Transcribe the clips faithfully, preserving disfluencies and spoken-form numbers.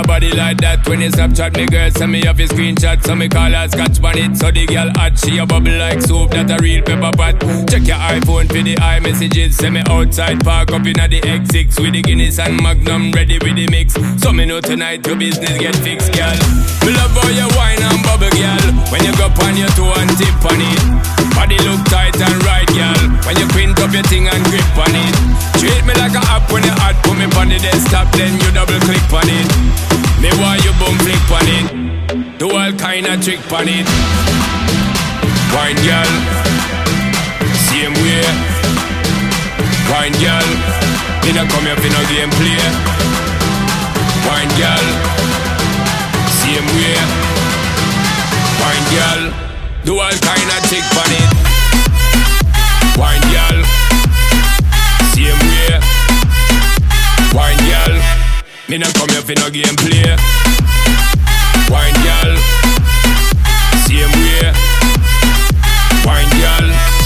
a body like that. When you Snapchat me girl, send me off your screenshot. So me call her scotch bonnet. So the girl hot, she a bubble like soap. That a real pepper pot. Check your iPhone for the iMessages. Send me outside, park up in the X six with the Guinness and Magnum ready with the mix. So me know tonight your business get fixed, girl. Me love how you wine and bubble, girl. When you go on your toe and tip on it. Body look tight and right, girl. When you print up your thing and grip on it. Treat me like a app when you hot. Put me on the desktop, then you double click on it. Me want you boom flick on it. Do all kind of trick on it. Wine, girl. Same way. Wine, girl. Me not come here for no game play. Wine, girl. Same way. Wine, girl. Do all kind of trick on it. Wine, girl. Same way. Wine, girl. Me not come here for no game play. Wine, girl. Same way. Wine, girl.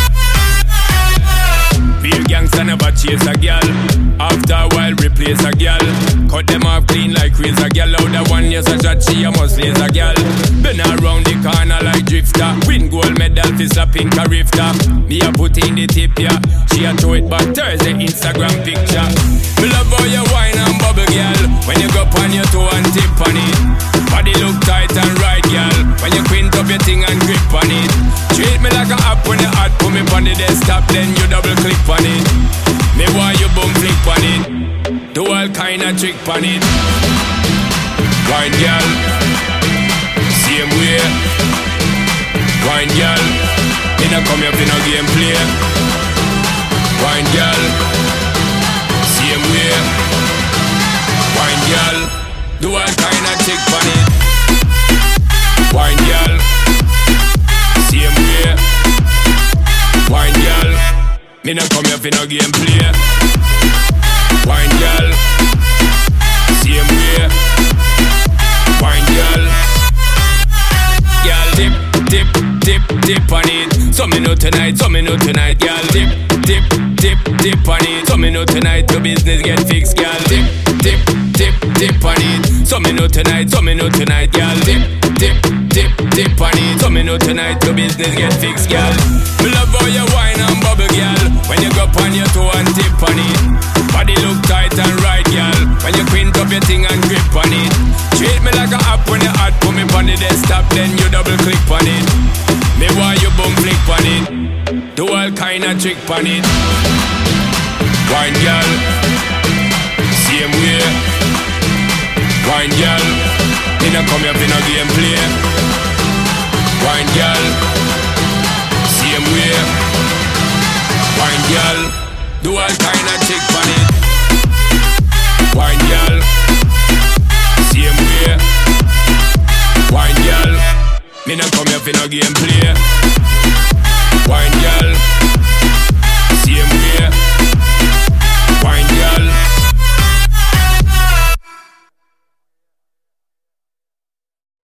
Real gangsta never chase a girl. After a while replace a girl. Cut them off clean like razor girl. Out the one yes a shot she a must lace a girl. Been around the corner like drifter. Win gold medal for slapping a rifter. Me a put in the tip ya. She a throw it back Thursday Instagram picture. Me love how you wine and bubble girl. When you go on your toe and tip on it. Body look tight and right girl. When you quint up your thing and grip on it. Treat me like a app when you hot. Put me on the desktop then you double click on it. Me want you boom flick on it. Do all kind of trick on it. Wine girl. Same way. Wine girl. Me not come here for no game play. Wine girl. Same way. Wine girl. Do all kind of trick on it. Wine girl. Same way. Wine girl. Me not come here for no game play. Wine girl. Same way. Wine girl. Girl dip, dip, dip, dip on it. So me know tonight, so me know tonight, girl. Dip, dip, dip, dip on it. So me know tonight your business get fixed, girl. Dip, dip, dip, dip on it. So me know tonight, so me know tonight, girl. Dip, dip, dip, dip on it. So me know tonight your business get fixed, girl. Me love how you wine and bubble, girl. When you go on your toe and tip on it. Body look tight and right, girl. When you quint up your thing and grip on it. Treat me like a app when you hot. Put me on the desktop, then you double click on it. Me want you boom flick on it. Do all kind of trick on it. Wine girl. Same way. Wine girl. Me not come here for no game play. Wine girl. Same way. Wine girl. Do all kind of trick